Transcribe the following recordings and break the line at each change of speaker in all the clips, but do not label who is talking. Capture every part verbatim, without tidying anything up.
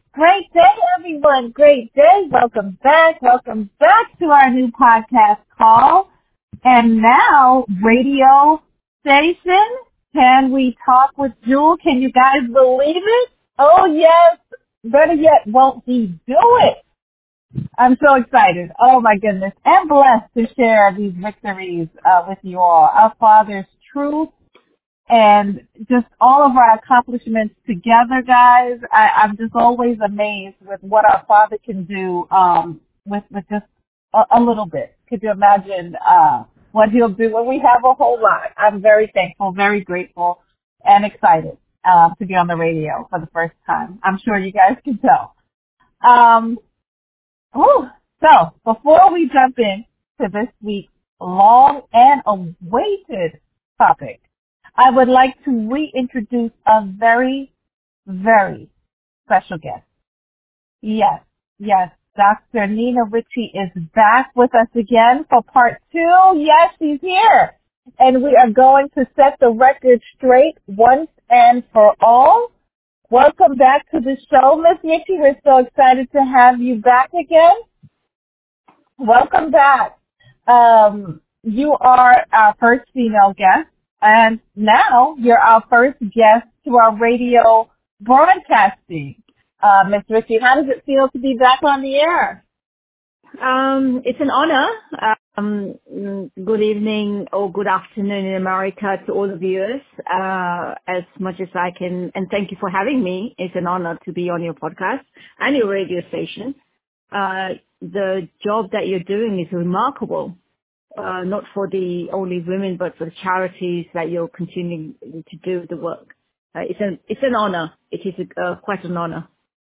Great day, everyone. Great day. Welcome back. Welcome back to our new podcast call. And now, radio station. Can we talk with Jewel? Can you guys believe it? Oh, yes. Better yet, won't he do it? I'm so excited. Oh, my goodness. And blessed to share these victories uh, with you all. Our Father's truth. And just all of our accomplishments together, guys. I, I'm just always amazed with what our Father can do um, with, with just a, a little bit. Could you imagine uh, what He'll do when we have a whole lot? I'm very thankful, very grateful, and excited uh, to be on the radio for the first time. I'm sure you guys can tell. Um, whew. So before we jump in to this week's long and awaited topic, I would like to reintroduce a very, very special guest. Yes, yes, Doctor Nina Ritchie is back with us again for part two. Yes, she's here. And we are going to set the record straight once and for all. Welcome back to the show, Miss Ritchie. We're so excited to have you back again. Welcome back. Um, you are our first female guest. And now you're our first guest to our radio broadcasting. Uh, Miss Ritchie, how does it feel to be back on the air?
Um, it's an honor. Um, good evening or good afternoon in America to all the viewers. Uh, as much as I can, and thank you for having me. It's an honor to be on your podcast and your radio station. Uh, the job that you're doing is remarkable. Uh, not for the only women, but for the charities that you're continuing to do the work. Uh, it's an it's an honor. It is a, uh, quite an honor.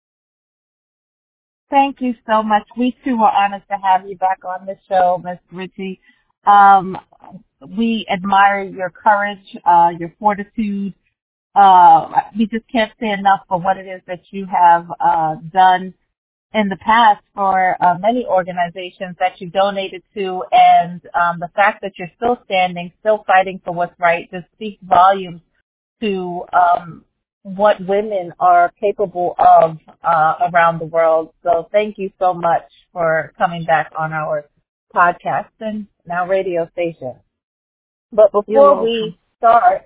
Thank you so much. We too are honored to have you back on the show, Miss Ritchie. Um, we admire your courage, uh, your fortitude. Uh, we just can't say enough for what it is that you have uh, done in the past for uh, many organizations that you donated to, and um, the fact that you're still standing, still fighting for what's right, just speaks volumes to um, what women are capable of uh, around the world. So thank you so much for coming back on our podcast and now radio station. But before we start,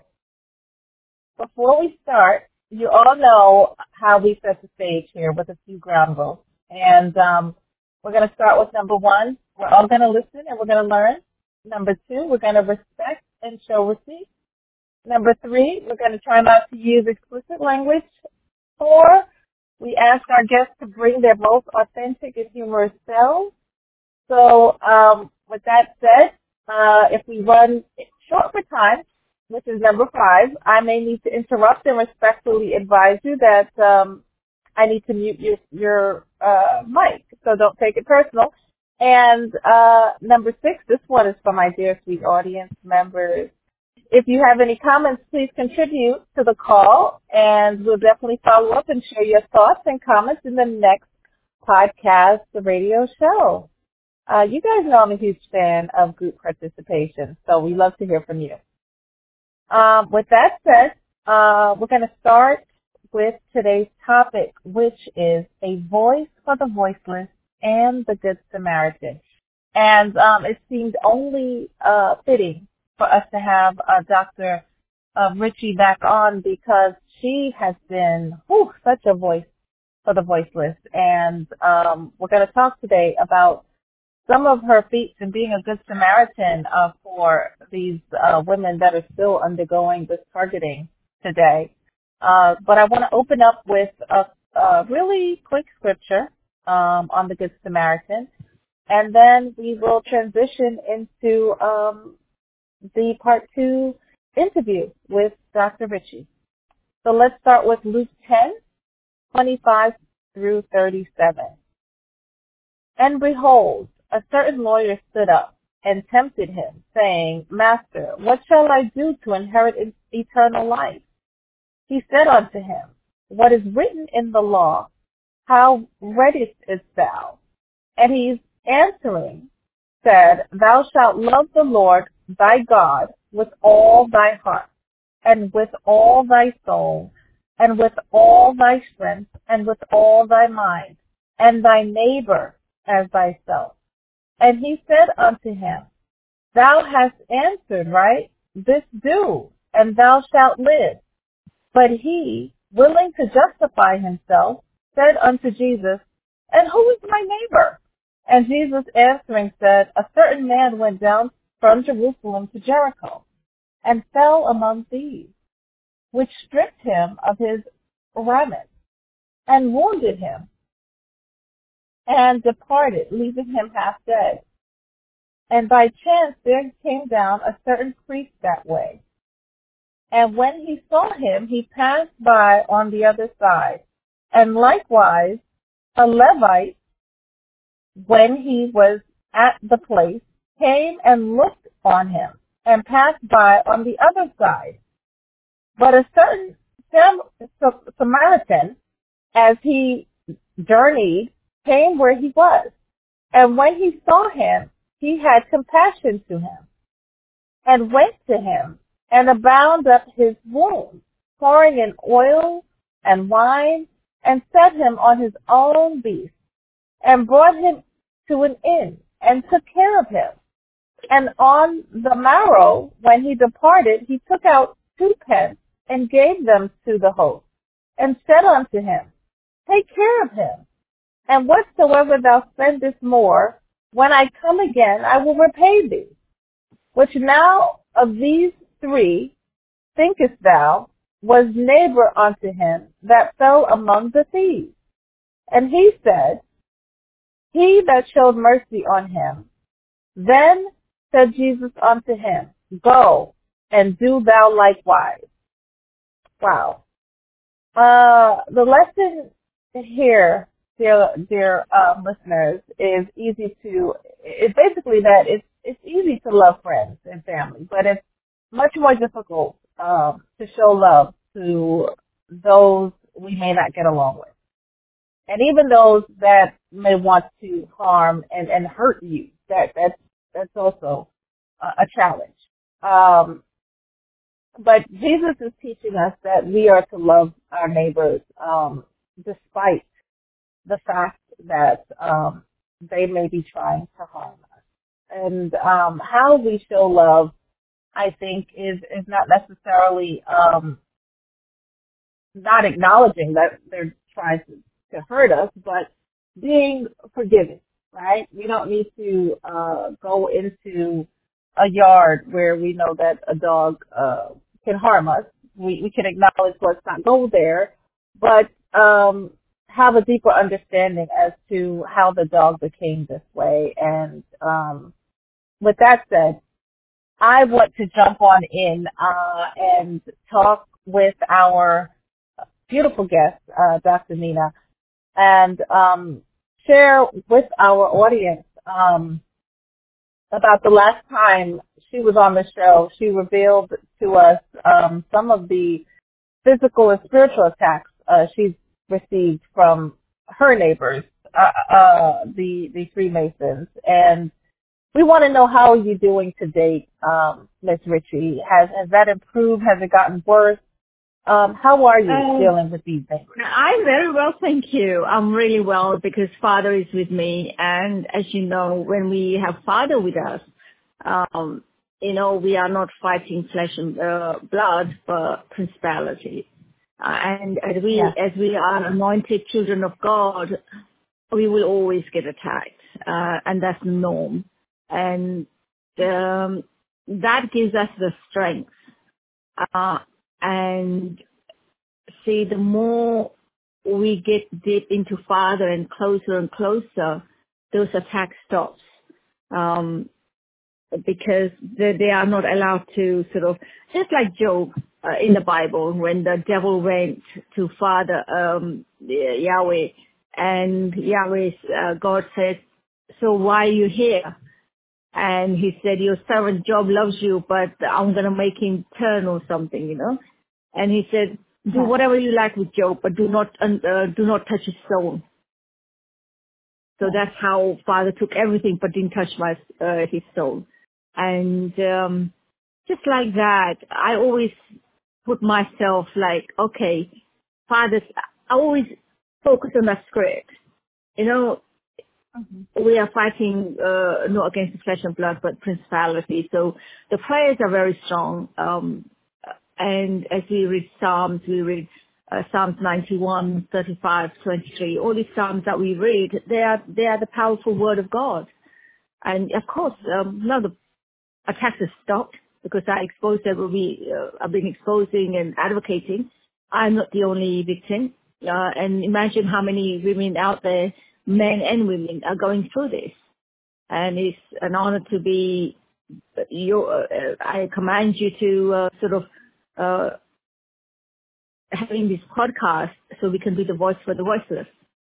before we start, you all know how we set the stage here with a few ground rules. And um, we're going to start with number one. We're all going to listen and we're going to learn. Number two, we're going to respect and show receipt. Number three, we're going to try not to use explicit language. Four, we ask our guests to bring their most authentic and humorous selves. So um, with that said, uh, if we run short for time, which is number five, I may need to interrupt and respectfully advise you that um, I need to mute your, your uh, mic, so don't take it personal. And uh, number six, this one is for my dear sweet audience members. If you have any comments, please contribute to the call, and we'll definitely follow up and share your thoughts and comments in the next podcast, the radio show. Uh, you guys know I'm a huge fan of group participation, so we love to hear from you. Um, with that said, uh, we're going to start with today's topic, which is a voice for the voiceless and the Good Samaritan. And um, it seemed only uh, fitting for us to have uh, Doctor Uh, Ritchie back on because she has been whew, such a voice for the voiceless. And um, we're going to talk today about some of her feats in being a good Samaritan uh, for these uh, women that are still undergoing this targeting today. Uh, but I want to open up with a, a really quick scripture um, on the Good Samaritan, and then we will transition into um, the part two interview with Doctor Ritchie. So let's start with Luke ten, twenty-five through thirty-seven. And behold, a certain lawyer stood up and tempted him, saying, Master, what shall I do to inherit eternal life? He said unto him, What is written in the law? How readest is thou? And he answering said, Thou shalt love the Lord thy God with all thy heart, and with all thy soul, and with all thy strength, and with all thy mind, and thy neighbor as thyself. And he said unto him, Thou hast answered right, this do, and thou shalt live. But he, willing to justify himself, said unto Jesus, And who is my neighbor? And Jesus answering said, A certain man went down from Jerusalem to Jericho, and fell among thieves, which stripped him of his raiment, and wounded him, and departed, leaving him half dead. And by chance there came down a certain priest that way. And when he saw him, he passed by on the other side. And likewise, a Levite, when he was at the place, came and looked on him, and passed by on the other side. But a certain Sam- Samaritan, as he journeyed, came where he was. And when he saw him, he had compassion to him, and went to him, and bound up his wounds, pouring in oil and wine, and set him on his own beast, and brought him to an inn, and took care of him. And on the morrow, when he departed, he took out two pence, and gave them to the host, and said unto him, Take care of him, and whatsoever thou spendest more, when I come again, I will repay thee. Which now of these three, thinkest thou, was neighbor unto him that fell among the thieves? And he said, He that showed mercy on him. Then said Jesus unto him, Go, and do thou likewise. Wow. Uh, the lesson here, dear, dear um, listeners, is easy to, it's basically that it's, it's easy to love friends and family, but it's much more difficult um, to show love to those we may not get along with. And even those that may want to harm and, and hurt you, that, that's, that's also a, a challenge. Um, But Jesus is teaching us that we are to love our neighbors um, despite the fact that um, they may be trying to harm us. And um, how we show love, I think, is, is not necessarily um, not acknowledging that they're trying to, to hurt us, but being forgiving, right? We don't need to uh, go into a yard where we know that a dog uh, can harm us. We, we can acknowledge, let's not go there, but um, have a deeper understanding as to how the dog became this way. And um, with that said, I want to jump on in uh, and talk with our beautiful guest, uh, Doctor Nina, and um, share with our audience um, about the last time she was on the show. She revealed to us um, some of the physical and spiritual attacks uh, she's received from her neighbors, uh, uh, the the Freemasons, and we want to know, how are you doing to date, um, Miz Ritchie? Has has that improved? Has it gotten worse? Um, how are you
Um,
dealing with these things?
I'm very well, thank you. I'm really well because Father is with me. And as you know, when we have Father with us, um, you know, we are not fighting flesh and uh, blood, but principality. Uh, and as we,
Yeah.
as we are anointed children of God, we will always get attacked. Uh, and that's the norm. And um, that gives us the strength. Uh, and see, the more we get deep into Father and closer and closer, those attacks stops. Um, because they, they are not allowed to sort of, just like Job uh, in the Bible, when the devil went to Father um, Yahweh, and Yahweh, uh, God said, so why are you here? And he said, your servant Job loves you, but I'm going to make him turn or something, you know. And he said, do whatever you like with Job, but do not uh, do not touch his soul. So that's how Father took everything, but didn't touch my uh, his soul. And um, just like that, I always put myself like, okay, fathers, I always focus on the script. You know, mm-hmm. we are fighting uh, not against the flesh and blood, but principality. So the prayers are very strong. Um, and as we read Psalms, we read uh, Psalms ninety-one, thirty-five, twenty-three. All these Psalms that we read, they are they are the powerful word of God. And of course, um, none of the attacks have stopped because I exposed that we uh, I've been exposing and advocating. I'm not the only victim. Uh, and imagine how many women out there, men and women, are going through this. And it's an honor to be your, uh, I command you to uh, sort of uh, having this podcast so we can be the voice for the voiceless.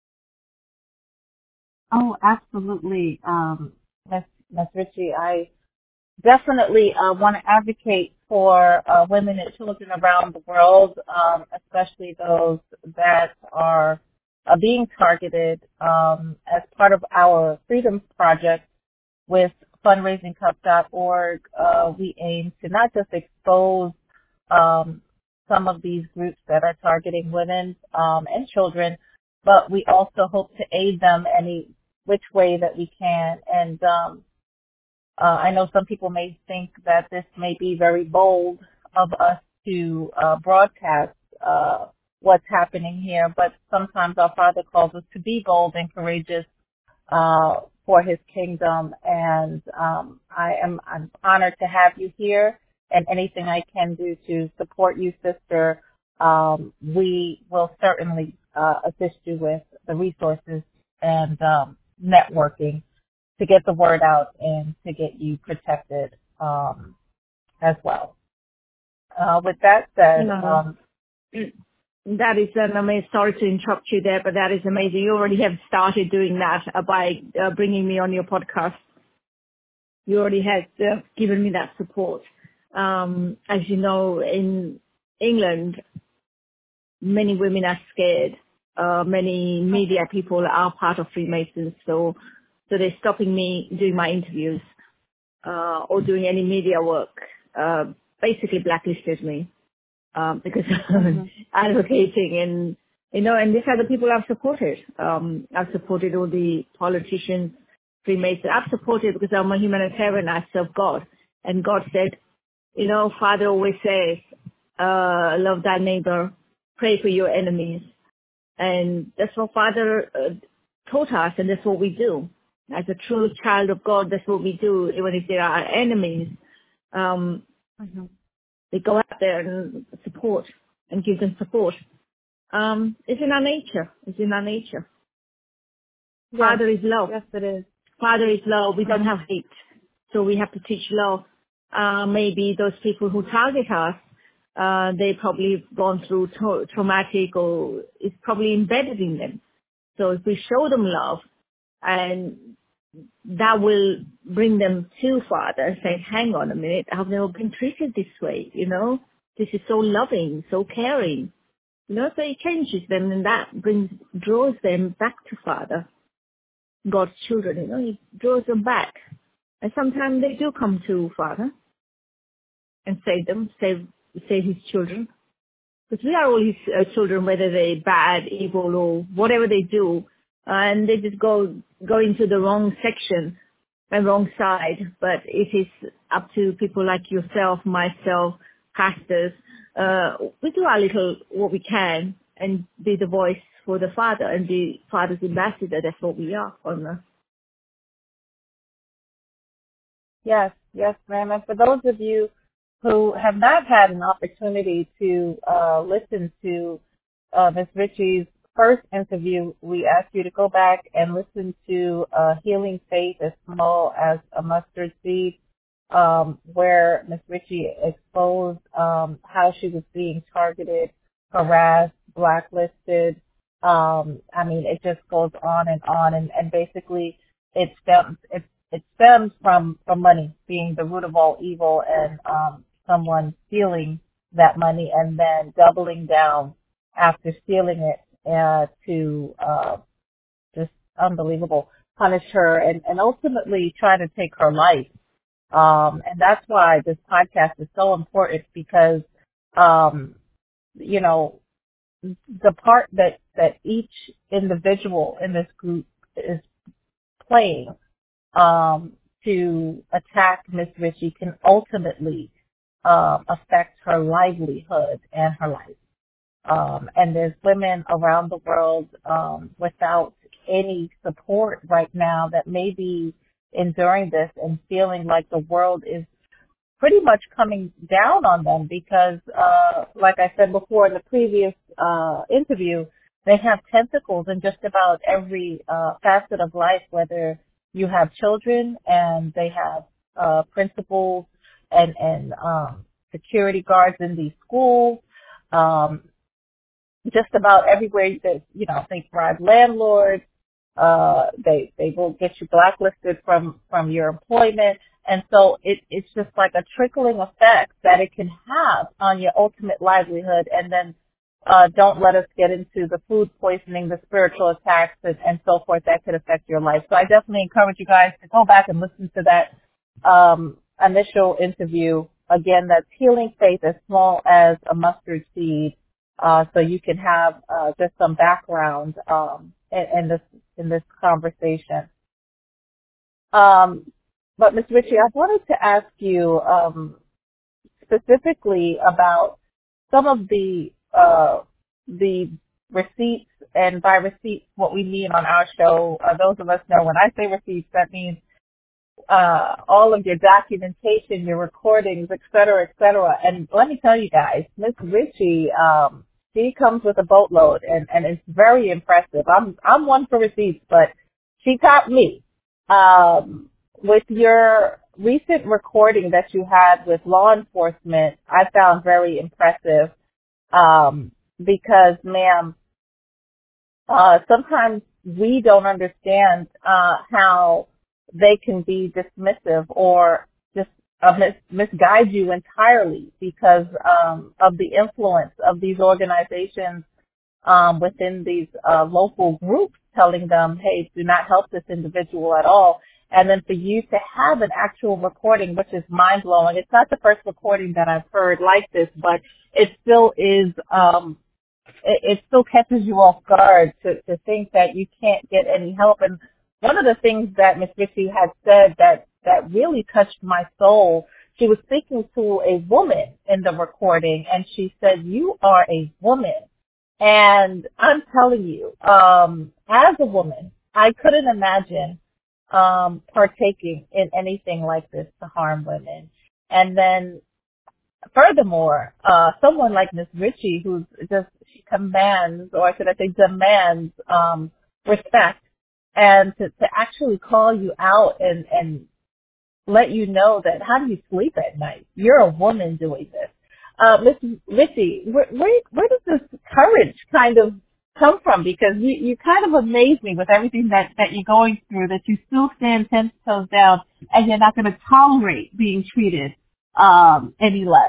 Oh, absolutely. Um, Miss Miss Ritchie, I definitely uh, want to advocate for uh, women and children around the world, um, especially those that are uh, being targeted um, as part of our Freedom Project with fundraising cup dot org. Uh, we aim to not just expose um, some of these groups that are targeting women um, and children, but we also hope to aid them any which way that we can. And um, Uh, I know some people may think that this may be very bold of us to uh, broadcast uh, what's happening here, but sometimes our Father calls us to be bold and courageous uh, for His kingdom. And um, I am I'm honored to have you here, and anything I can do to support you, sister, um, we will certainly uh, assist you with the resources and um, networking to get the word out and to get you protected um, as well. Uh, with that said,
No.
um,
that is an amazing. Sorry to interrupt you there, but that is amazing. You already have started doing that uh, by uh, bringing me on your podcast. You already had uh, given me that support. Um, as you know, in England, many women are scared. Uh, many media people are part of Freemasons, so so they're stopping me doing my interviews uh, or doing any media work. Uh, basically blacklisted me um, because
mm-hmm.
advocating and you know, and these are the people I've supported. Um, I've supported all the politicians, Freemasons. I've supported because I'm a humanitarian. I serve God, and God said, you know, Father always says, uh, love thy neighbor, pray for your enemies. And that's what Father uh, taught us, and that's what we do. As a true child of God, that's what we do, even if there are enemies. Um,
Mm-hmm.
we go out there and support and give them support. Um, it's in our nature. It's in our nature.
Yes.
Father is love.
Yes, it is.
Father is love. We don't have hate. So we have to teach love. Uh, maybe those people who target us, uh, they probably have gone through tra- traumatic or it's probably embedded in them. So if we show them love, and that will bring them to Father and say, hang on a minute, I've never been treated this way, you know? This is so loving, so caring. You know, so it changes them, and that brings, draws them back to Father, God's children, you know, He draws them back. And sometimes they do come to Father and save them, save, save His children. Because we are all His uh, children, whether they're bad, evil, or whatever they do. Uh, and they just go, go into the wrong section and wrong side. But it is up to people like yourself, myself, pastors. Uh, we do our little what we can and be the voice for the Father and be Father's ambassador. That's what we are on the.
Yes, yes, ma'am. And for those of you who have not had an opportunity to uh, listen to uh, Miz Ritchie's first interview, we ask you to go back and listen to uh, Healing Faith as Small as a Mustard Seed, um, where Miz Ritchie exposed um, how she was being targeted, harassed, blacklisted. Um, I mean, it just goes on and on, and, and basically it stems it it stems from from money being the root of all evil, and um, someone stealing that money and then doubling down after stealing it uh, to uh, just unbelievable punish her and, and ultimately try to take her life. Um, and that's why this podcast is so important because, um, you know, the part that, that each individual in this group is playing um, to attack Miss Ritchie can ultimately um, affect her livelihood and her life. Um, and there's women around the world um, without any support right now that may be enduring this and feeling like the world is pretty much coming down on them because, uh, like I said before in the previous uh, interview, they have tentacles in just about every uh, facet of life, whether you have children and they have uh, principals and, and um, security guards in these schools. Um, just about everywhere that, you know, they bribe landlords, uh, they, they will get you blacklisted from, from your employment. And so it, it's just like a trickling effect that it can have on your ultimate livelihood. And then, uh, don't let us get into the food poisoning, the spiritual attacks and, and so forth that could affect your life. So I definitely encourage you guys to go back and listen to that, um, initial interview. Again, that's Healing Faith as Small as a Mustard Seed. Uh, so you can have uh, just some background um, in, in this in this conversation. Um, but Miz Ritchie, I wanted to ask you um, specifically about some of the uh, the receipts, and by receipts, what we mean on our show. Uh, those of us know when I say receipts, that means uh, all of your documentation, your recordings, et cetera, et cetera. And let me tell you guys, Miss Ritchie, um, she comes with a boatload and, and it's very impressive. I'm, I'm one for receipts, but she topped me. Um, with your recent recording that you had with law enforcement, I found very impressive, um, because ma'am, uh, sometimes we don't understand, uh, how they can be dismissive or just uh, mis- misguide you entirely because um, of the influence of these organizations um, within these uh, local groups telling them, hey, do not help this individual at all. And then for you to have an actual recording, which is mind-blowing. It's not the first recording that I've heard like this, but it still is um, it, it still catches you off guard to, to think that you can't get any help. And one of the things that Miss Ritchie had said that, that really touched my soul, she was speaking to a woman in the recording, and she said, you are a woman. And I'm telling you, um, as a woman, I couldn't imagine um, partaking in anything like this to harm women. And then furthermore, uh, someone like Miss Ritchie, who's just, she commands, or should I say demands, um, respect, and to, to actually call you out and, and let you know that how do you sleep at night? You're a woman doing this. Uh, Miss Ritchie, where, where, where does this courage kind of come from? Because you, you kind of amaze me with everything that, that you're going through, that you still stand ten toes down and you're not going to tolerate being treated um, any less.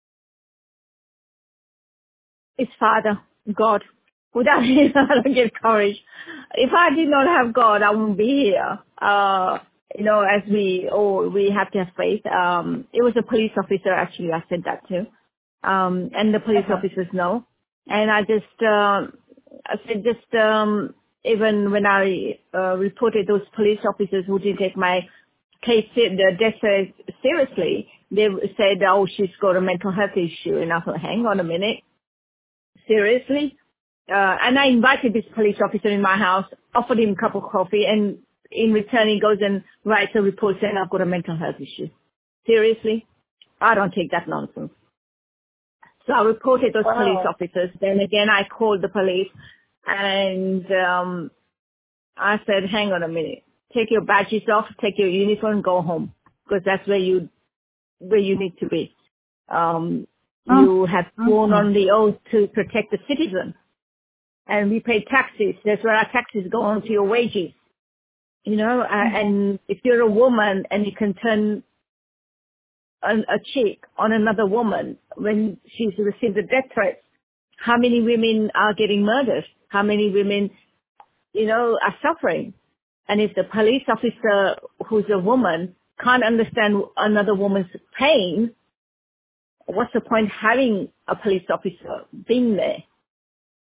It's Father, God. Without him, I don't get courage. If I did not have God, I wouldn't be here. Uh, you know, as we, oh, we have to have faith. Um, it was a police officer, actually, I said that too. Um, and the police
Uh-huh.
officers know. And I just, uh, I said just, um, even when I uh, reported those police officers who didn't take my case, the death seriously, they said, oh, she's got a mental health issue. And I thought, hang on a minute. Seriously? Uh, and I invited this police officer in my house, offered him a cup of coffee, and in return he goes and writes a report saying I've got a mental health issue. Seriously? I don't take that nonsense. So I reported those
Wow.
police officers. Then again, I called the police, and um, I said, hang on a minute. Take your badges off, take your uniform, go home, because that's where you where you need to be. Um, you have sworn on the oath to protect the citizen. And we pay taxes. That's where our taxes go on to your wages. You know, uh,
Mm-hmm.
and if you're a woman and you can turn a, a cheek on another woman when she's received a death threat, how many women are getting murdered? How many women, you know, are suffering? And if the police officer who's a woman can't understand another woman's pain, what's the point having a police officer being there?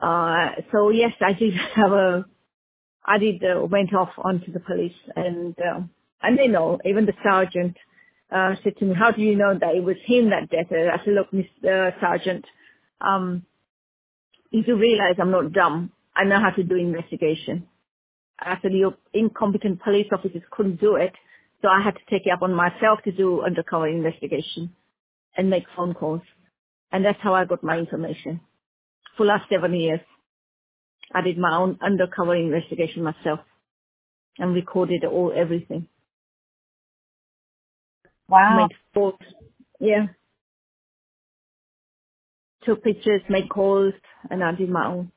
Uh, so yes, I did have a, I did, uh, went off onto the police and, uh, and they know, even the sergeant, uh, said to me, how do you know that it was him that did it? I said, look, Mister Sergeant, um, you do realize I'm not dumb. I know how to do investigation. I said, your incompetent police officers couldn't do it. So I had to take it up on myself to do undercover investigation and make phone calls. And that's how I got my information. For the last seven years, I did my own undercover investigation myself and recorded all everything.
Wow.
Made calls. Yeah. Took pictures, made calls, and I did my own.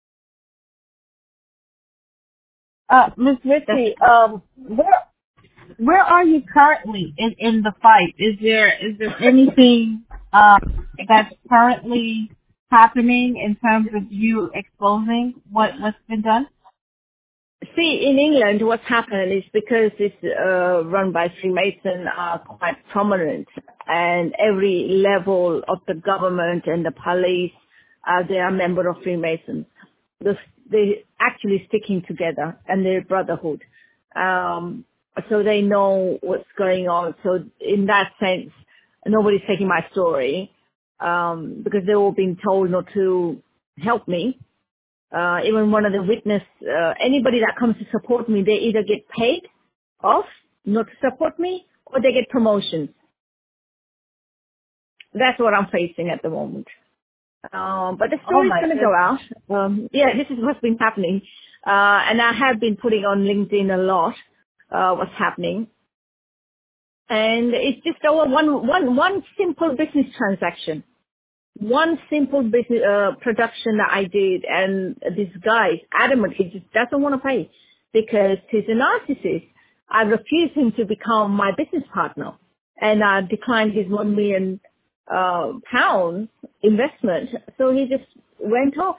Uh, Miz
That's,
Ritchie, um, where where are you currently in, in the fight? Is there is there anything um, that's currently happening in terms of you exposing what what's been done?
see, in England, what's happened is because it's uh, run by Freemason are quite prominent, and every level of the government and the police, uh, they are member of Freemasons. The, they actually sticking together and they're brotherhood. Um, so they know what's going on. So in that sense, nobody's taking my story um, because they've all been told not to help me. Uh, even one of the witness, uh, anybody that comes to support me, they either get paid off not to support me or they get promotions. That's what I'm facing at the moment. Um, but the
Oh
story's
my
going to go
goodness.
out. Um, yeah, this is what's been happening. Uh, and I have been putting on LinkedIn a lot, uh, what's happening. And it's just over one, one, one simple business transaction. One simple business, uh, production that I did, and this guy is adamant he just doesn't want to pay because he's a narcissist. I refused him to become my business partner, and I declined his one million uh, pounds investment. So he just went off.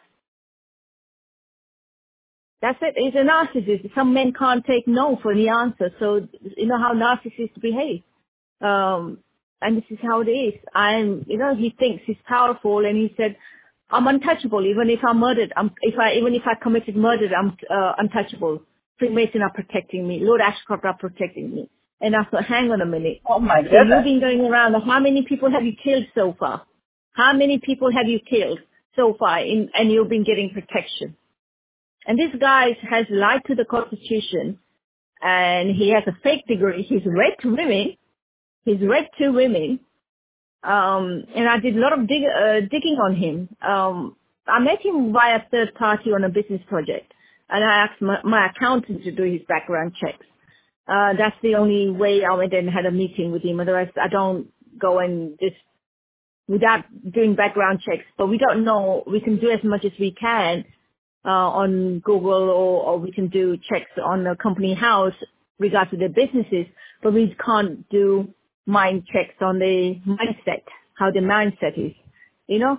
That's it. He's a narcissist. Some men can't take no for the answer. So you know how narcissists behave. Um, and this is how it is. I'm, you know, he thinks he's powerful, and he said, "I'm untouchable. Even if I'm murdered, I'm, if I, even if I committed murder, I'm uh, untouchable. Freemason are protecting me. Lord Ashcroft are protecting me." And I thought, hang on a minute.
Oh my
So you've
goodness.
been going around. How many people have you killed so far? How many people have you killed so far? In, and you've been getting protection. And this guy has lied to the Constitution, and he has a fake degree. He's raped women. He's raped two women. Um, and I did a lot of dig, uh, digging on him. Um, I met him via third party on a business project, and I asked my, my accountant to do his background checks. Uh, that's the only way I went and had a meeting with him. Otherwise, I don't go and just without doing background checks. But we don't know. We can do as much as we can uh, on Google, or, or we can do checks on the company house regards to their businesses, but we can't do mind checks on the mindset, how the mindset is, you know?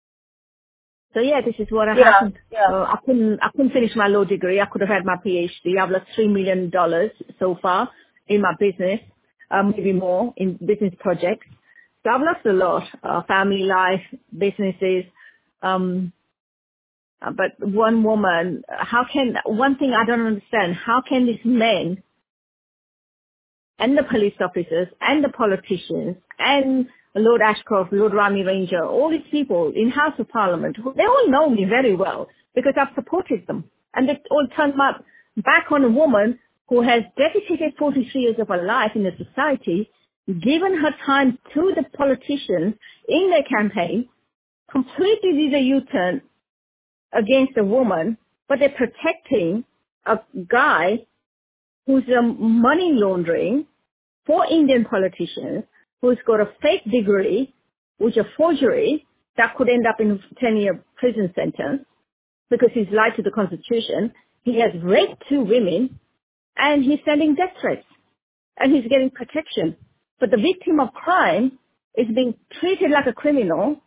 So yeah, this is what
Yeah,
happened.
yeah.
Uh, I couldn't, I couldn't finish my law degree. I could have had my PhD. I've lost three million dollars so far in my business, um, maybe more in business projects. So I've lost a lot, uh, family life, businesses, um, uh, but one woman, how can, one thing I don't understand, how can these men and the police officers and the politicians and Lord Ashcroft, Lord Rami Ranger, all these people in House of Parliament, who- they all know me very well because I've supported them. And they all turn my back on a woman who has dedicated forty-three years of her life in the society, given her time to the politicians in their campaign, completely did a U-turn against a woman, but they're protecting a guy who's um, money laundering for Indian politicians, who's got a fake degree, which is a forgery, that could end up in a ten-year prison sentence because he's lied to the Constitution. He has raped two women, and he's sending death threats, and he's getting protection. But the victim of crime is being treated like a criminal.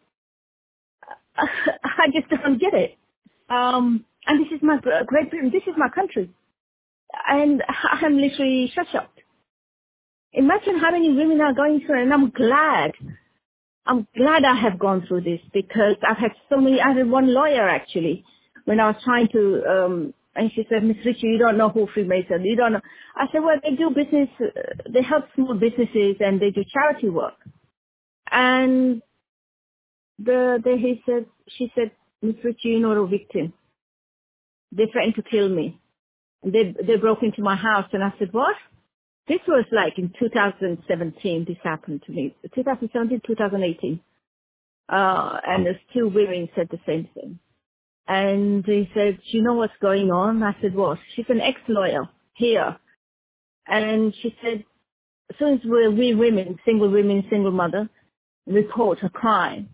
I just don't get it. Um, and this is my Great Britain. This is my country. And I'm literally shocked. Imagine how many women are going through, and I'm glad. I'm glad I have gone through this because I've had so many, I had one lawyer actually, when I was trying to, um, and she said, Miss Ritchie, you don't know who Freemason, you don't know. I said, well, they do business, uh, they help small businesses and they do charity work. And the, the he said, she said, Miss Ritchie, you're not a victim. They threatened to kill me. And they, they broke into my house and I said, what? This was like in two thousand seventeen, this happened to me. twenty seventeen, twenty eighteen. Uh, and there's two women said the same thing. And he said, do you know what's going on? I said, what? She's an ex-lawyer here. And she said, as soon as we, we women, single women, single mother, report a crime,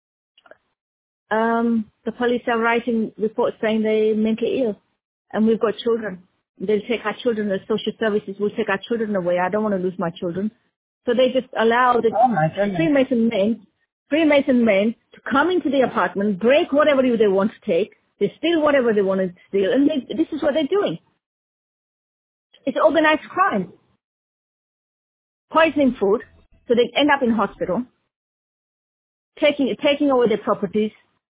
um, the police are writing reports saying they're mentally ill. And we've got children. They'll take our children, the social services will take our children away. I don't want to lose my children. So they just allow the
Oh my goodness.
Freemason men, Freemason men to come into the apartment, break whatever they want to take, they steal whatever they want to steal, and they, this is what they're doing. It's organized crime. Poisoning food, so they end up in hospital, taking taking over their properties,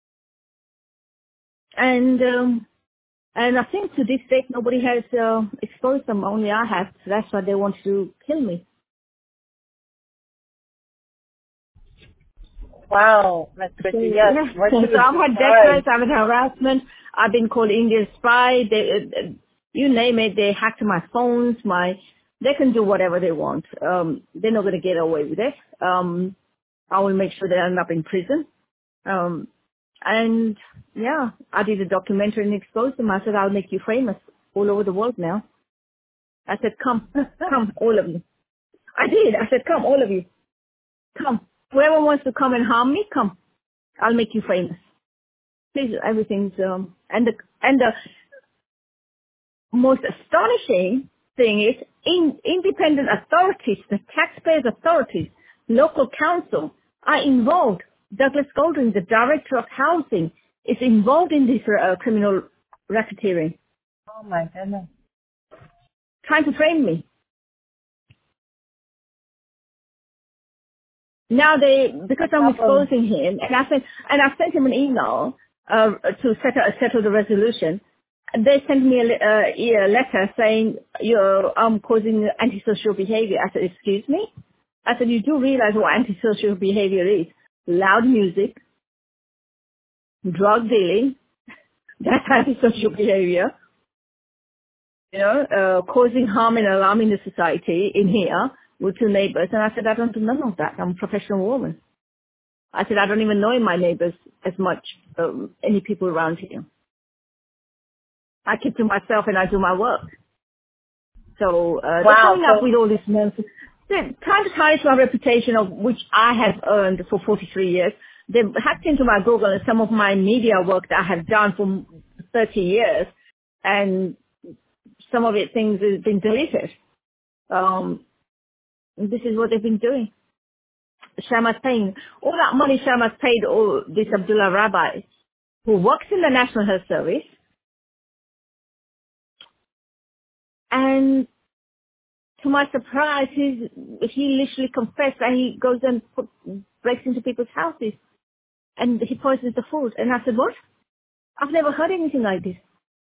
and um, and I think to this date nobody has uh, exposed them. Only I have. So that's why they want to kill me.
Wow, Miss
So,
Ritchie, yes.
yeah.
What
So
you
I've had death threats, I've had harassment, I've been called Indian spy. They, uh, you name it, they hacked my phones. My, they can do whatever they want. Um, they're not going to get away with it. Um, I will make sure they end up in prison. Um, and yeah, I did a documentary and exposed them. I said, I'll make you famous all over the world now. I said, come, come, all of you. I did. I said, come, all of you. Come. Whoever wants to come and harm me, come. I'll make you famous. Please, everything's, um, and the, and the most astonishing thing is in, independent authorities, the taxpayers' authorities, local council are involved. Douglas Goldring, the director of housing, is involved in this uh, criminal racketeering,
Oh my goodness.
trying to frame me. Now they, because I'm exposing him, and I sent, and I sent him an email uh, to settle, settle the resolution. They sent me a, le- uh, a letter saying you're um, causing antisocial behavior. I said, excuse me? I said, you do realize what antisocial behavior is? Loud music, drug dealing, that's antisocial behavior. You know, uh, causing harm and alarming the society in here with two neighbors. And I said, I don't do none of that. I'm a professional woman. I said, I don't even know my neighbors as much, um, any people around here. I keep to myself and I do my work. So uh,
Wow,
they're coming
so-
up with all this nonsense. They're trying to tarnish my reputation, of which I have earned for forty-three years. They've hacked into my Google and some of my media work that I have done for thirty years, and some of it things have been deleted. Um, this is what they've been doing. Shama's paying all that money. Shama's paid all this Abdullah Rabbi, who works in the National Health Service, and to my surprise, he's, he literally confessed that he goes and put, breaks into people's houses and he poisons the food. And I said, what? I've never heard anything like this.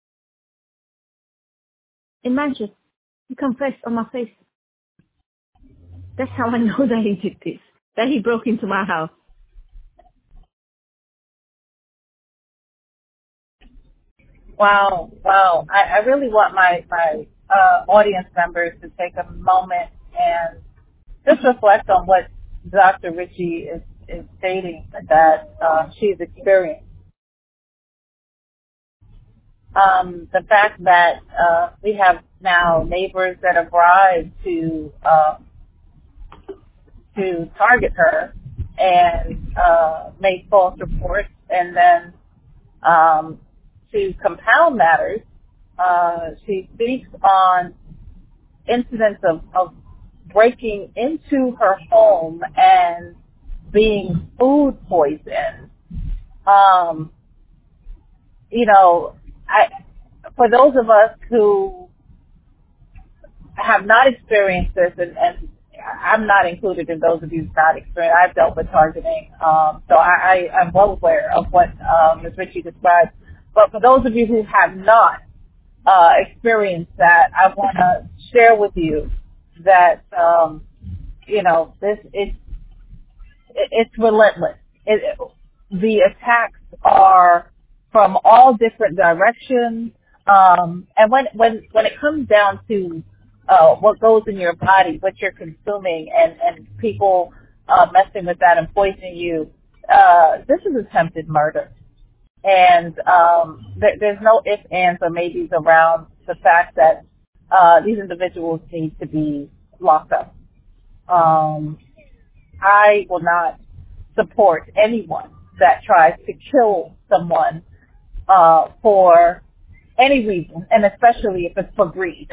Imagine, he confessed on my face. That's how I know that he did this, that he broke into my house.
Wow, wow. I, I really want my, my uh, audience members to take a moment and just reflect on what Doctor Ritchie is, is stating that uh, she's experienced. Um, the fact that uh, we have now neighbors that are bribed to uh, to target her and uh, make false reports, and then um, to compound matters, uh, she speaks on incidents of, of breaking into her home and being food poisoned. Um, you know, I, for those of us who have not experienced this, and, and I'm not included in those of you who've not experienced. I've dealt with targeting, um, so I, I, I'm well aware of what um, Miz Ritchie described. But for those of you who have not uh, experienced that, I want to share with you that um, you know this it's it's relentless. It, the attacks are from all different directions, um, and when when when it comes down to uh, what goes in your body, what you're consuming, and and people uh, messing with that and poisoning you, uh, this is attempted murder. And um, there, there's no ifs, ands, or maybes around the fact that uh, these individuals need to be locked up. Um, I will not support anyone that tries to kill someone uh, for any reason, and especially if it's for greed.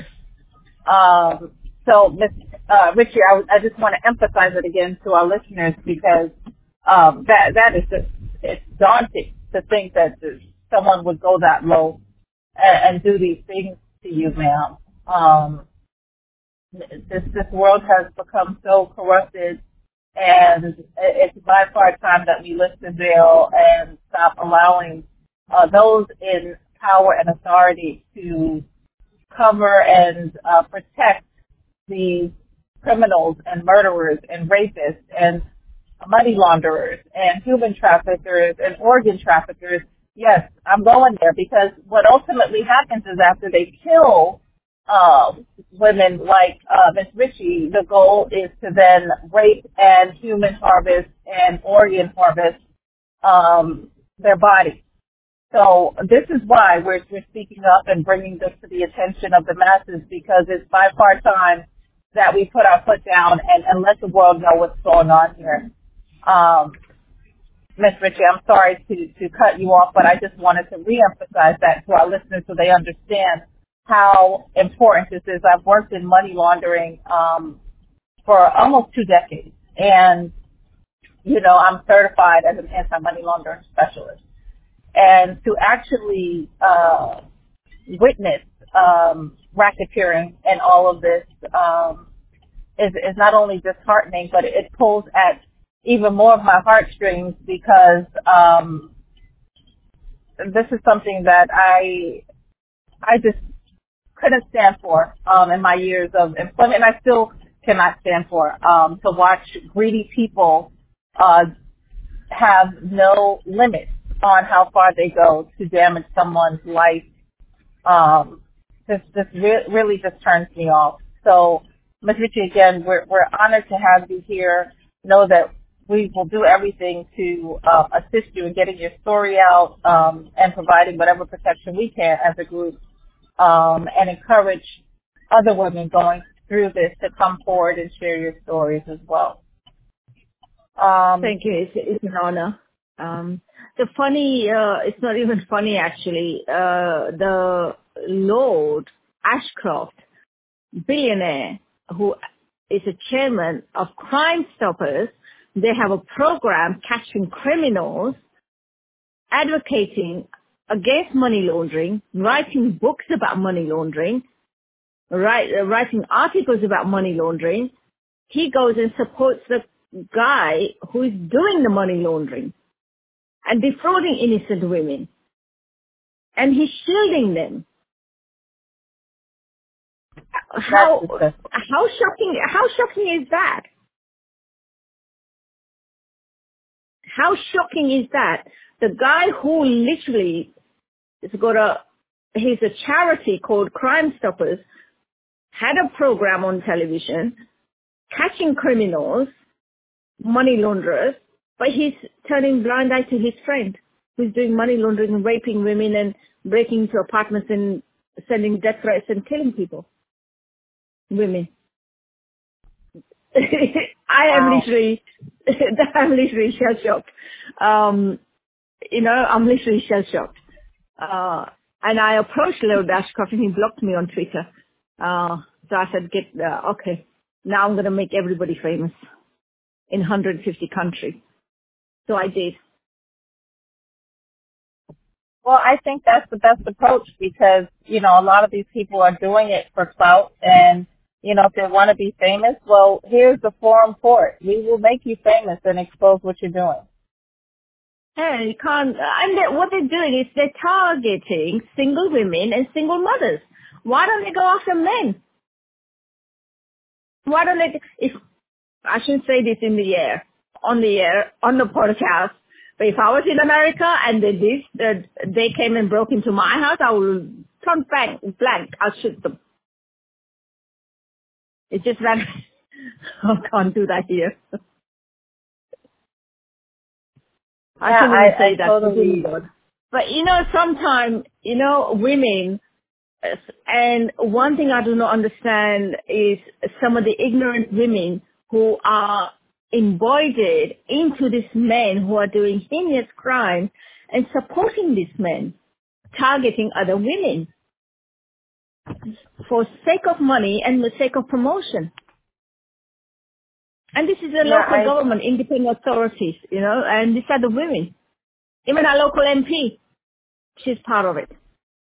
Um, so, Miz Uh, Richie, I, I just want to emphasize it again to our listeners because um, that that is just it's daunting to think that someone would go that low and, and do these things to you, ma'am. Um, this this world has become so corrupted, and it's by far time that we lift the veil and stop allowing uh, those in power and authority to cover and uh, protect these criminals and murderers and rapists and money launderers and human traffickers and organ traffickers. Yes, I'm going there because what ultimately happens is after they kill uh, women like uh, Miz Ritchie, the goal is to then rape and human harvest and organ harvest um, their bodies. So this is why we're, we're speaking up and bringing this to the attention of the masses because it's by far time that we put our foot down and, and let the world know what's going on here. Um, Miz Ritchie, I'm sorry to, to cut you off, but I just wanted to reemphasize that to our listeners so they understand how important this is. I've worked in money laundering um, for almost two decades, and, you know, I'm certified as an anti-money laundering specialist. And to actually uh, witness um, racketeering and all of this um, is, is not only disheartening, but it pulls at even more of my heartstrings because um, this is something that I I just couldn't stand for um, in my years of employment, and I still cannot stand for um, to watch greedy people uh, have no limit on how far they go to damage someone's life. Um, this this re- really just turns me off. So, Miz Ritchie, again, we're we're honored to have you here. Know that we will do everything to uh, assist you in getting your story out um, and providing whatever protection we can as a group, um, and encourage other women going through this to come forward and share your stories as well.
Um, Thank you. It's, it's an honor. Um, the funny, uh, it's not even funny actually. Uh, the Lord Ashcroft, billionaire, who is a chairman of Crime Stoppers, they have a program catching criminals, advocating against money laundering, writing books about money laundering, write, uh, writing articles about money laundering. He goes and supports the guy who is doing the money laundering and defrauding innocent women. And he's shielding them. How, how shocking, how shocking is that? How shocking is that? The guy who literally has got a, he's a charity called Crime Stoppers, had a program on television catching criminals, money launderers, but he's turning blind eye to his friend who's doing money laundering and raping women and breaking into apartments and sending death threats and killing people. Women. I am wow. literally, I'm literally shell-shocked. Um, you know, I'm literally shell-shocked. Uh, and I approached Lord Ashcroft and he blocked me on Twitter. Uh, so I said, get, uh, okay, now I'm going to make everybody famous in one hundred fifty countries. So I did.
Well, I think that's the best approach because, you know, a lot of these people are doing it for clout and You know, if they want to be famous, well, here's the forum for it. We will make you famous and expose what you're doing.
Hey, you can't, and they, what they're doing is they're targeting single women and single mothers. Why don't they go after men? Why don't they, if, I shouldn't say this in the air, on the air, on the podcast, but if I was in America and they did, that they came and broke into my house, I would turn blank, blank, I'll shoot them. It's just that I can't do that here. I
Yeah,
shouldn't
I,
even say
I
that.
totally.
But you know, sometimes, you know, women, uh, and one thing I do not understand is some of the ignorant women who are embodied into these men who are doing heinous crime and supporting these men, targeting other women for sake of money and the sake of promotion. And this is a
Yeah,
local
I.
government, independent authorities, you know, and these are the women. Even our local M P, she's part of it.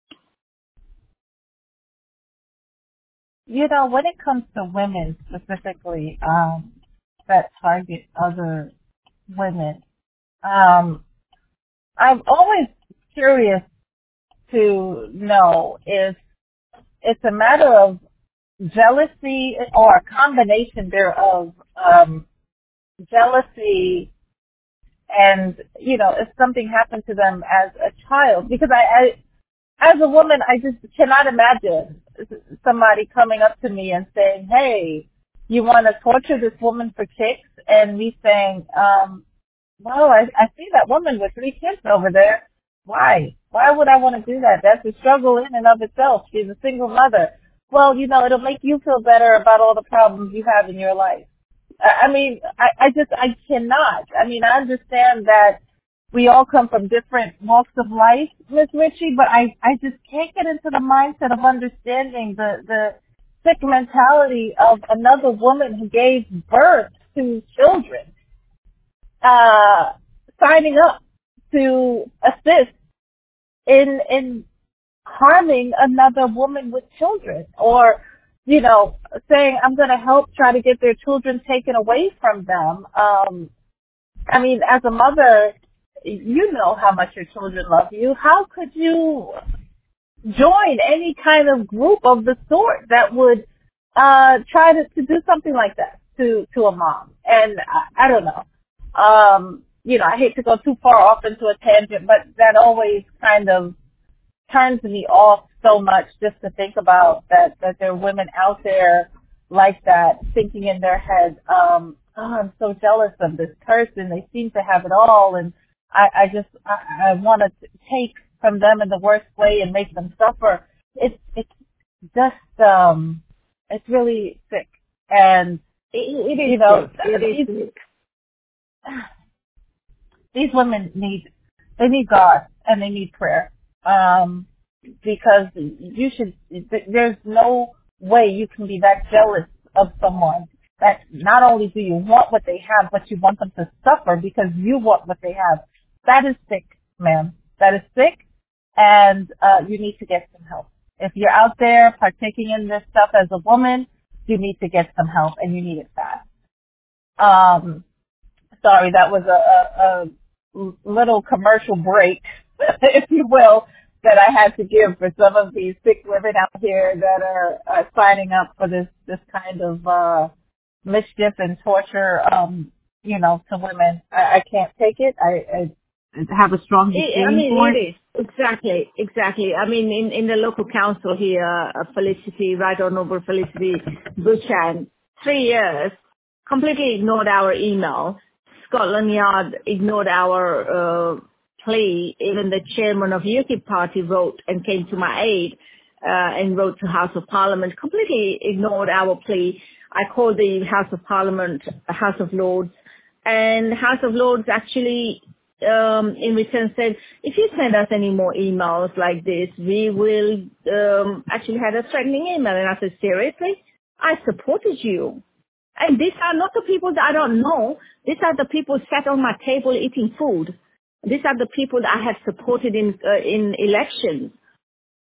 You know, when it comes to women specifically, um, that target other women, um, I'm always curious to know if it's a matter of jealousy or a combination thereof, um, jealousy and, you know, if something happened to them as a child. Because I, I as a woman, I just cannot imagine somebody coming up to me and saying, hey, you want to torture this woman for kicks? And me saying, um, well, I, I see that woman with three kids over there. Why? Why would I want to do that? That's a struggle in and of itself. She's a single mother. Well, you know, it'll make you feel better about all the problems you have in your life. I I mean, I, I just, I cannot. I mean, I understand that we all come from different walks of life, Miss Ritchie, but I, I just can't get into the mindset of understanding the, the sick mentality of another woman who gave birth to children, uh, signing up to assist in, in harming another woman with children, or, you know, saying, I'm going to help try to get their children taken away from them. Um, I mean, as a mother, you know how much your children love you. How could you join any kind of group of the sort that would uh try to, to do something like that to to a mom? And I, I don't know. Um, you know, I hate to go too far off into a tangent, but that always kind of turns me off so much just to think about that, that there are women out there like that thinking in their head, um, oh, I'm so jealous of this person. They seem to have it all. And I, I just, I, I want to take from them in the worst way and make them suffer. It's, it's just, um, it's really sick. And,
It, it is
you know,
sick. It is
these,
sick.
these women need, they need God and they need prayer. Um, because you should, there's no way you can be that jealous of someone that not only do you want what they have, but you want them to suffer because you want what they have. That is sick, ma'am. That is sick, and uh, you need to get some help. If you're out there partaking in this stuff as a woman, you need to get some help, and you need it fast. Um, sorry, that was a, a, a little commercial break, if you will, that I had to give for some of these sick women out here that are, are signing up for this, this kind of, uh, mischief and torture, um, you know, to women. I, I can't take it. I, I have a strong
It, I
disdain
mean,
for
it
it.
is. Exactly, exactly. I mean, in, in the local council here, uh, Felicity, Right Honorable Felicity Buchan, three years, completely ignored our email. Scotland Yard ignored our uh, plea. Even the chairman of UKIP party wrote and came to my aid uh, and wrote to House of Parliament, completely ignored our plea. I called the House of Parliament, House of Lords, and House of Lords actually um, in return said, if you send us any more emails like this, we will um, actually had a threatening email. And I said, seriously? I supported you. And these are not the people that I don't know. These are the people sat on my table eating food. These are the people that I have supported in uh, in elections.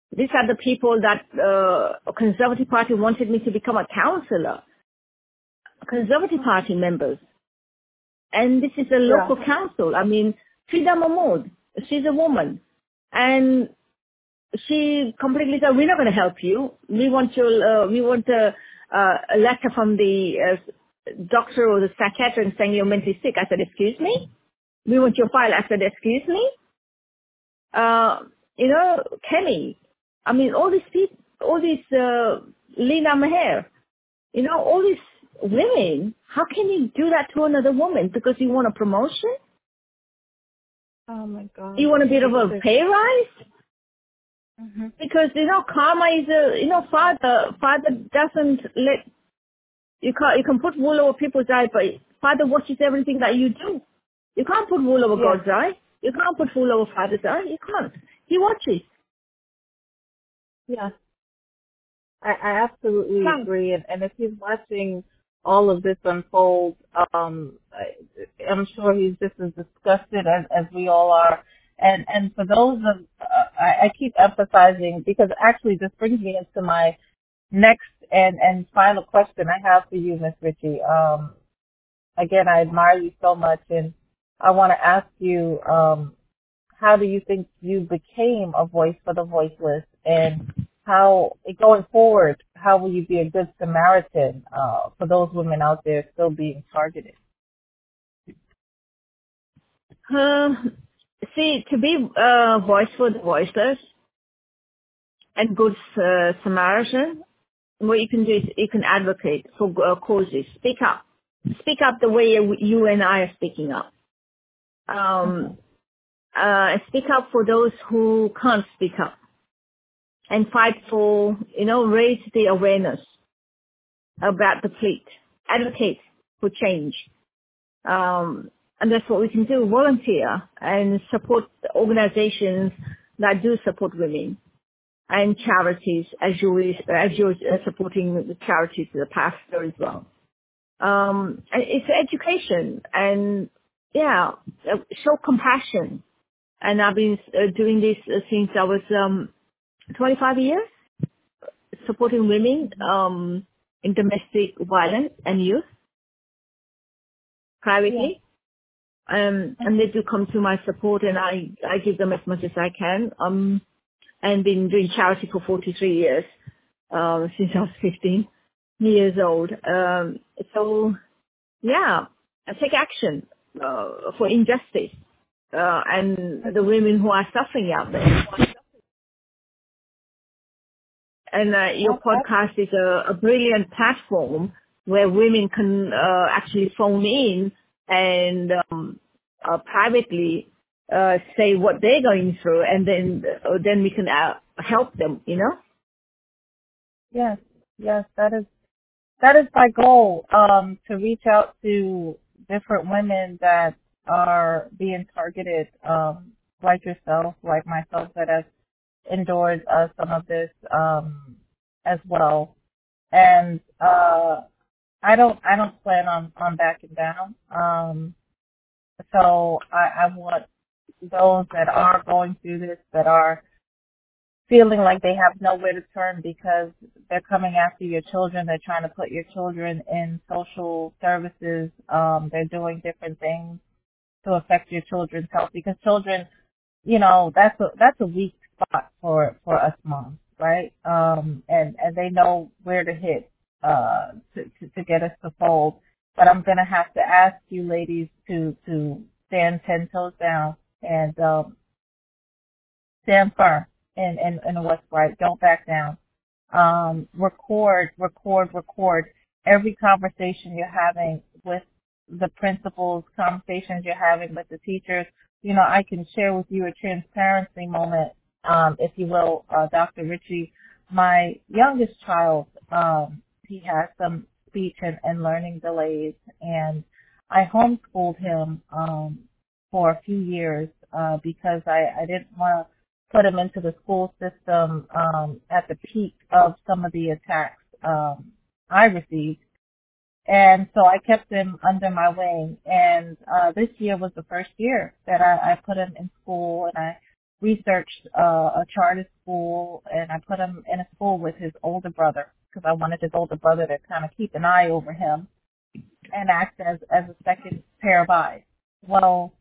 These are the people that uh, Conservative Party wanted me to become a councillor, Conservative Party members. And this is a local
Yeah.
council. I mean, Frida Mahmood, she's a woman. And she completely said, we're not going to help you. We want your, uh, we want a, uh, a letter from the uh, doctor or the psychiatrist saying you're mentally sick. I said, excuse me? We want your file. I said, excuse me? Uh, you know, Kenny, I mean, all these people, all these, uh, Lena Meher, you know, all these women, how can you do that to another woman? Because you want a promotion?
Oh my God.
You want a bit of a pay rise?
Mm-hmm.
Because, you know, karma is a, you know, father, father doesn't let, you can't, you can put wool over people's eyes, but father watches everything that you do. You can't put wool over
Yeah.
God's eye. You can't put wool over father's eye. You can't. He watches.
Yeah. I, I absolutely
Can't.
agree. And, and if he's watching all of this unfold, um, I, I'm sure he's just as disgusted as, as we all are. And, and for those of, uh, I, I keep emphasizing, because actually this brings me into my next and, and final question I have for you, Miss Ritchie. Um, again, I admire you so much, and I want to ask you, um, how do you think you became a voice for the voiceless, and how, going forward, how will you be a good Samaritan uh, for those women out there still being targeted?
Uh, see, to be a voice for the voiceless and good uh, Samaritan, what you can do is you can advocate for uh, causes. Speak up. Speak up the way you and I are speaking up. Um, uh, speak up for those who can't speak up, and fight for, you know, raise the awareness about the fleet. Advocate for change. Um, and that's what we can do. Volunteer and support organizations that do support women, and charities, as you as you're supporting the charities, the pastor as well. Um, and it's education and yeah, uh, show compassion. And I've been uh, doing this uh, since I was um, twenty-five years, supporting women um, in domestic violence and youth
Yeah.
privately. Um, and they do come to my support, and I, I give them as much as I can. Um, and been doing charity for forty-three years, uh, since I was fifteen years old. Um, so yeah, I take action uh, for injustice uh, and the women who are suffering out there. And uh, your podcast is a, a brilliant platform where women can uh, actually phone in and um, uh, privately uh, say what they're going through, and then uh, then we can uh, help them. You know.
Yes, yes, that is that is my goal. Um, to reach out to different women that are being targeted, um, like yourself, like myself, that have endured uh, some of this um, as well. And uh, I don't I don't plan on, on backing down. Um, so I, I want those that are going through this, that are feeling like they have nowhere to turn because they're coming after your children, they're trying to put your children in social services, um, they're doing different things to affect your children's health, because children, you know, that's a that's a weak spot for for us moms, right? Um, and and they know where to hit uh to to, to get us to fold. But I'm gonna have to ask you ladies to to stand ten toes down and um, stand firm in in, in what's right. Don't back down. Um, record, record, record every conversation you're having with the principals, conversations you're having with the teachers. You know, I can share with you a transparency moment, um, if you will, uh, Doctor Ritchie. My youngest child, um, he has some speech and, and learning delays, and I homeschooled him um, for a few years uh, because I, I didn't want to put him into the school system um, at the peak of some of the attacks um, I received. And so I kept him under my wing. And uh, this year was the first year that I, I put him in school, and I researched uh, a charter school, and I put him in a school with his older brother because I wanted his older brother to kind of keep an eye over him and act as as a second pair of eyes. Well,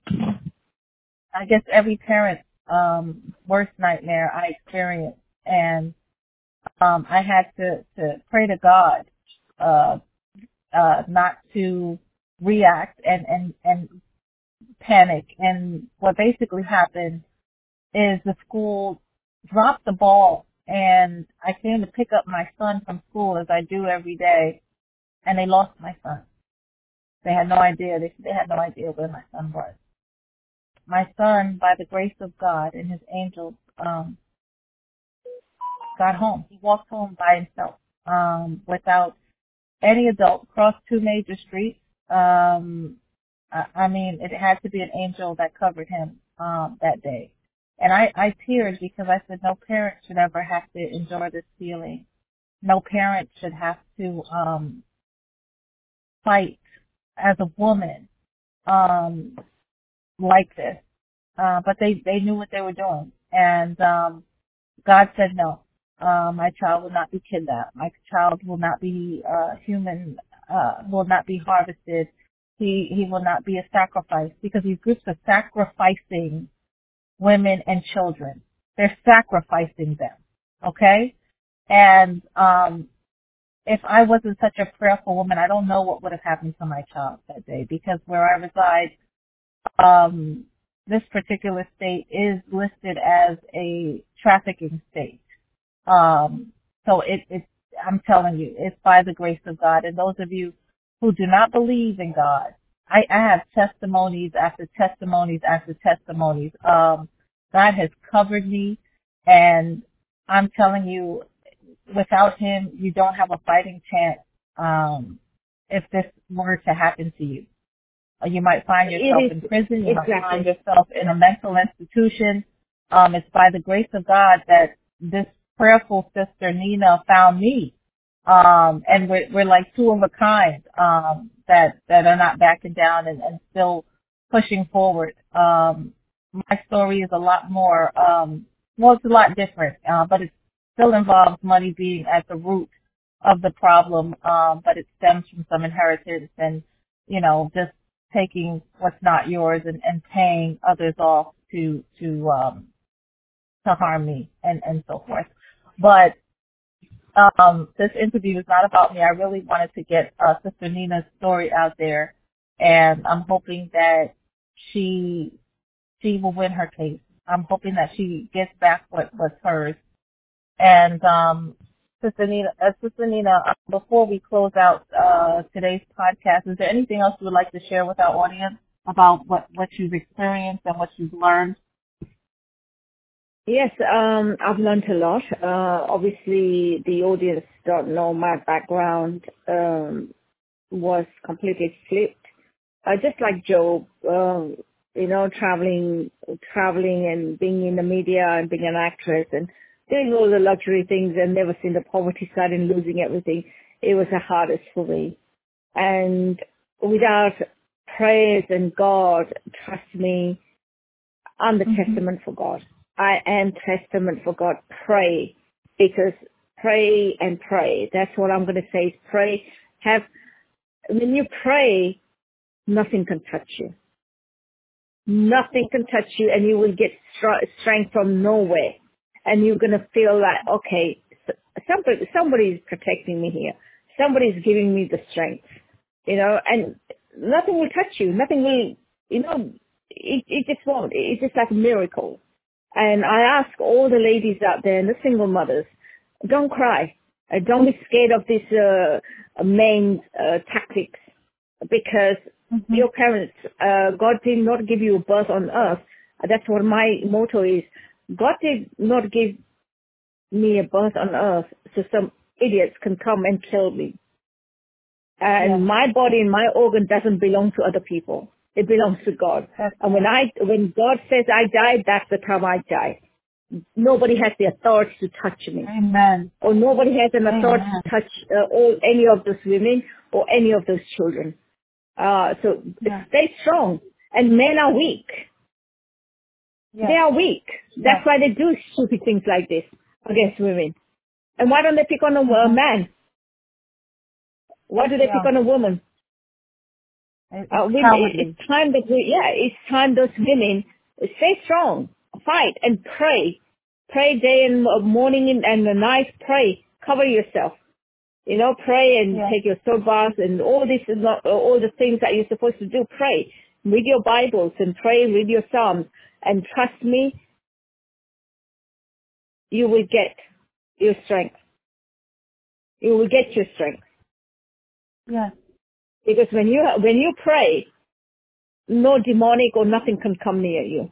I guess every parent's um, worst nightmare I experienced, and um, I had to to pray to God uh, uh, not to react and and and panic. And what basically happened is the school dropped the ball, and I came to pick up my son from school as I do every day, and they lost my son. They had no idea. They, they had no idea where my son was. My son, by the grace of God and his angels, um, got home. He walked home by himself, um, without any adult. Crossed two major streets. Um, I, I mean, it had to be an angel that covered him um, that day. And I, I teared because I said no parent should ever have to endure this feeling. No parent should have to um, fight as a woman um, like this. Uh, but they, they knew what they were doing. And um, God said no. Uh, my child will not be kidnapped. My child will not be uh, human, uh, will not be harvested. He, he will not be a sacrifice, because these groups are sacrificing women and children. They're sacrificing them. Okay? And um, if I wasn't such a prayerful woman, I don't know what would have happened to my child that day, because where I reside, um, this particular state is listed as a trafficking state. Um, so it, it, I'm telling you, it's by the grace of God. And those of you who do not believe in God, I, I have testimonies after testimonies after testimonies. Um, God has covered me, and I'm telling you, without Him, you don't have a fighting chance. Um, if this were to happen to you, you might find yourself
It
in
is,
prison. You
exactly.
might find yourself in a mental institution. Um, it's by the grace of God that this prayerful sister Nina found me. Um, and we're, we're like two of a kind, um, that, that are not backing down and, and still pushing forward. Um, my story is a lot more, um, well, it's a lot different, uh, but it still involves money being at the root of the problem. Um, but it stems from some inheritance and, you know, just taking what's not yours and, and paying others off to, to, um, to harm me and, and so forth. But, um, this interview is not about me. I really wanted to get, uh, Sister Nina's story out there, and I'm hoping that she, she will win her case. I'm hoping that she gets back what was hers. And, um, Sister Nina, uh, Sister Nina, uh, before we close out, uh, today's podcast, is there anything else you would like to share with our audience about what, what you've experienced and what you've learned?
Yes, um, I've learned a lot. Uh, obviously, the audience don't know my background um, was completely flipped. Uh, just like Job, um, you know, traveling, traveling and being in the media and being an actress and doing all the luxury things and never seen the poverty side and losing everything. It was the hardest for me. And without prayers and God, trust me, I'm the
Mm-hmm.
testament for God. I am testament for God. Pray, because pray and pray. That's what I'm going to say is pray. Have, when you pray, nothing can touch you. Nothing can touch you, and you will get str- strength from nowhere. And you're going to feel like, okay, somebody, somebody is protecting me here. Somebody is giving me the strength, you know, and nothing will touch you. Nothing will, you know, it, it just won't. It's just like a miracle. And I ask all the ladies out there and the single mothers, don't cry. Uh, don't be scared of these uh, main uh, tactics, because
Mm-hmm.
your parents, uh, God did not give you a birth on earth. Uh, that's what my motto is. God did not give me a birth on earth so some idiots can come and kill me. And
Yeah.
my body and my organ doesn't belong to other people. It belongs to God.
That's
And when I, when God says I die, that's the time I die. Nobody has the authority to touch me.
Amen.
Or nobody has an authority
Amen.
to touch uh, all any of those women or any of those children. Uh, so
Yeah.
stay strong. And men are weak.
Yes.
They are weak. That's
yes.
why they do stupid things like this against women. And why don't they pick on a
Mm-hmm.
man? Why do they
yeah.
pick on a woman?
It's
Uh, women,
cowardly.
it's time that we, yeah, it's time those women stay strong, fight and pray. Pray day and morning and the night, pray. Cover yourself. You know, pray and
Yeah.
take your soul bath and all this, all the things that you're supposed to do. Pray. Read your Bibles and pray, read your Psalms. And trust me, you will get your strength. You will get your strength.
Yes.
Because when you, when you pray, no demonic or nothing can come near you.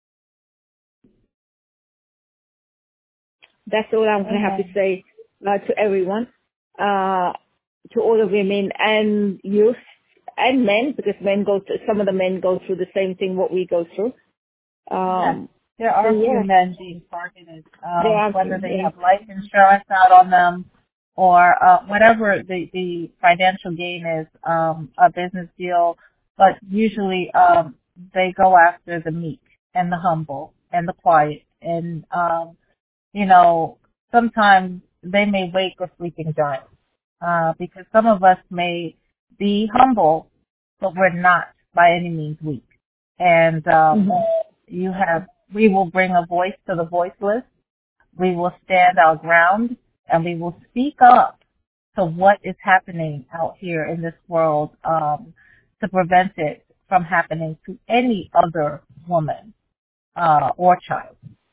That's all I'm going to have to say uh, to everyone, uh, to all the women and youth and men, because men go through, some of the men go through the same thing what we go through. Um,
yes. There are
so,
a few
yeah.
men being targeted, um, whether they
yeah.
have life insurance out on them or uh, whatever the, the financial gain is, um, a business deal. But usually um, they go after the meek and the humble and the quiet. And, um, you know, sometimes they may wake a sleeping giant uh, because some of us may be humble, but we're not by any means weak. And um, mm-hmm. you have, we will bring a voice to the voiceless. We will stand our ground, and we will speak up to what is happening out here in this world um, to prevent it from happening to any other woman uh, or child.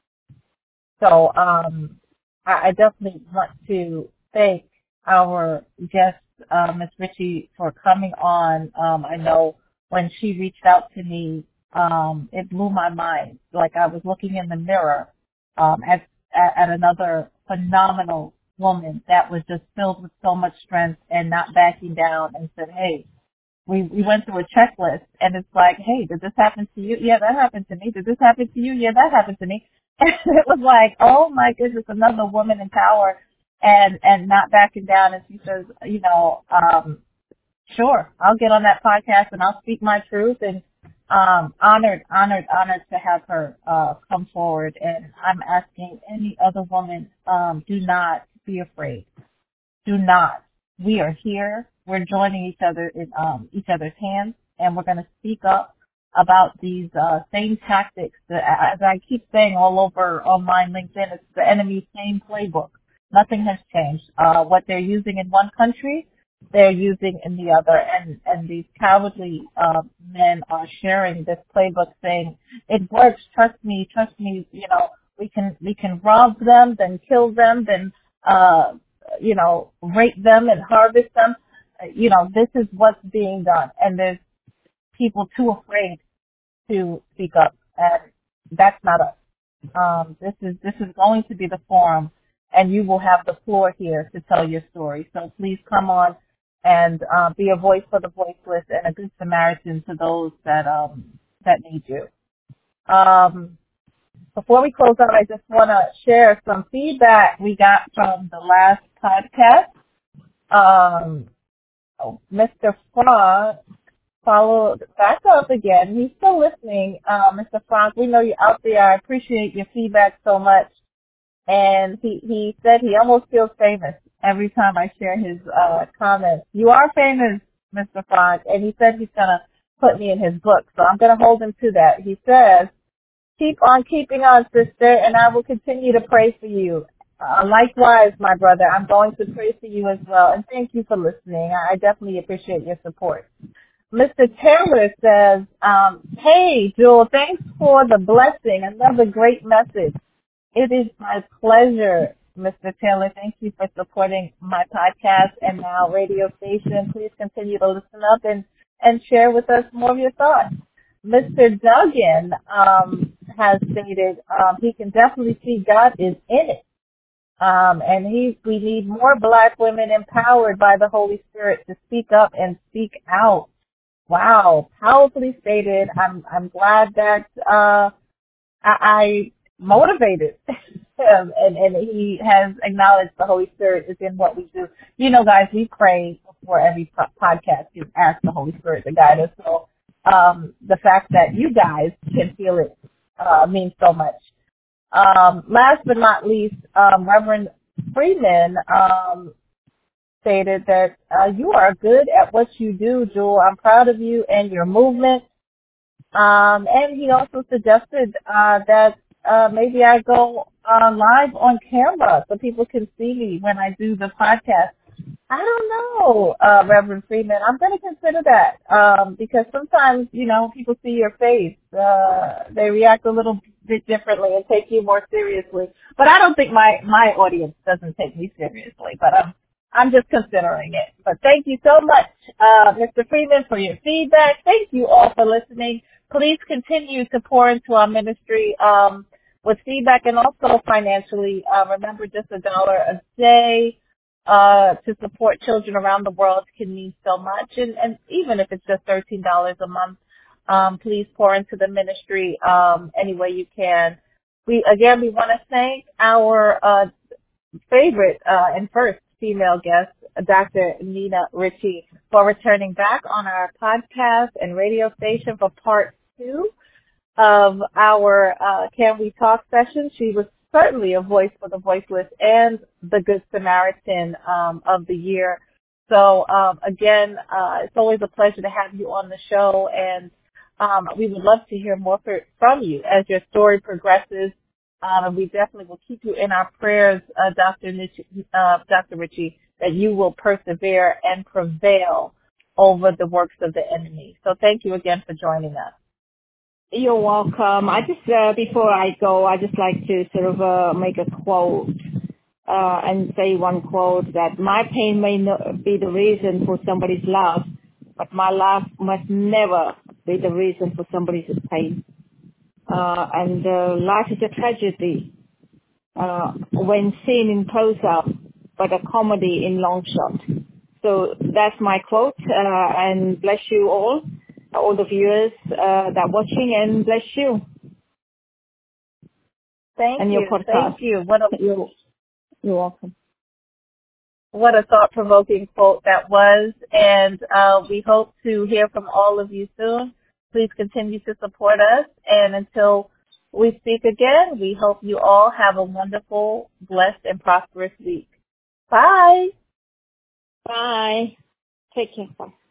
So um, I, I definitely want to thank our guest, uh, Miz Ritchie, for coming on. Um, I know when she reached out to me, um, it blew my mind. Like I was looking in the mirror um, at, at, at another phenomenal woman that was just filled with so much strength and not backing down and said, hey, we, we went through a checklist and it's like, hey, did this happen to you? Yeah, that happened to me. Did this happen to you? Yeah, that happened to me. And it was like, oh my goodness, another woman in power and, and not backing down. And she says, you know, um, sure, I'll get on that podcast and I'll speak my truth. And, um, honored, honored, honored to have her, uh, come forward. And I'm asking any other woman, um, do not be afraid. Do not. We are here. We're joining each other in um, each other's hands, and we're going to speak up about these uh, same tactics. That, as I keep saying all over online LinkedIn, it's the enemy's same playbook. Nothing has changed. Uh, what they're using in one country, they're using in the other, and and these cowardly uh, men are sharing this playbook, saying it works. Trust me. Trust me. You know, we can we can rob them, then kill them, then. Uh, you know, rape them and harvest them. You know, this is what's being done. And there's people too afraid to speak up. And that's not us. Um, this is, this is going to be the forum and you will have the floor here to tell your story. So please come on and, uh, be a voice for the voiceless and a good Samaritan to those that, um, that need you. Um, Before we close out, I just want to share some feedback we got from the last podcast. Um, oh, Mister Frank followed back up again. He's still listening. Uh, Mister Frank, we know you're out there. I appreciate your feedback so much. And he, he said he almost feels famous every time I share his uh, comments. You are famous, Mister Frank, and he said he's going to put me in his book. So I'm going to hold him to that. He says, keep on keeping on, sister, and I will continue to pray for you. Uh, likewise, my brother, I'm going to pray for you as well. And thank you for listening. I, I definitely appreciate your support. Mister Taylor says, um, hey, Jewel, thanks for the blessing. Another great message. It is my pleasure, Mister Taylor. Thank you for supporting my podcast and now radio station. Please continue to listen up and, and share with us more of your thoughts. Mister Duggan um, has stated um, he can definitely see God is in it. Um, and he, we need more black women empowered by the Holy Spirit to speak up and speak out. Wow, powerfully stated. I'm I'm glad that uh, I, I motivated him, and, and he has acknowledged the Holy Spirit is in what we do. You know, guys, we pray before every po- podcast. You ask the Holy Spirit to guide us. So um, the fact that you guys can feel it uh, means so much. Um, last but not least, um, Reverend Freeman um, stated that uh, you are good at what you do, Jewel. I'm proud of you and your movement. Um, and he also suggested uh, that uh, maybe I go uh, live on camera so people can see me when I do the podcast. I don't know, uh, Reverend Freeman. I'm going to consider that um, because sometimes, you know, people see your face. Uh, they react a little bit differently and take you more seriously. But I don't think my, my audience doesn't take me seriously. But I'm, I'm just considering it. But thank you so much, uh, Mister Freeman, for your feedback. Thank you all for listening. Please continue to pour into our ministry um, with feedback and also financially. Uh, remember, just a dollar a day uh, to support children around the world can mean so much. And, and even if it's just thirteen dollars a month, um, please pour into the ministry um, any way you can. We again, we want to thank our uh, favorite uh, and first female guest, Doctor Nina Ritchie, for returning back on our podcast and radio station for part two of our uh, Can We Talk session. She was certainly a voice for the voiceless and the Good Samaritan um, of the year. So um, again, uh, it's always a pleasure to have you on the show, and um, we would love to hear more for, from you as your story progresses. Um, and we definitely will keep you in our prayers, uh, Doctor Ritchie, uh, Doctor Ritchie, that you will persevere and prevail over the works of the enemy. So thank you again for joining us.
You're welcome. I just, uh, before I go, I just like to sort of uh, make a quote uh, and say one quote that my pain may not be the reason for somebody's love, but my love must never be the reason for somebody's pain. Uh, and uh, life is a tragedy uh, when seen in close-up, but a comedy in long shot. So that's my quote, uh, and bless you all, all the viewers uh, that are watching, and bless you.
Thank
and
you.
your podcast.
Thank you. What a,
you're, you're welcome.
What a thought-provoking quote that was, and uh, we hope to hear from all of you soon. Please continue to support us, and until we speak again, we hope you all have a wonderful, blessed, and prosperous week. Bye.
Bye. Take care. Bye.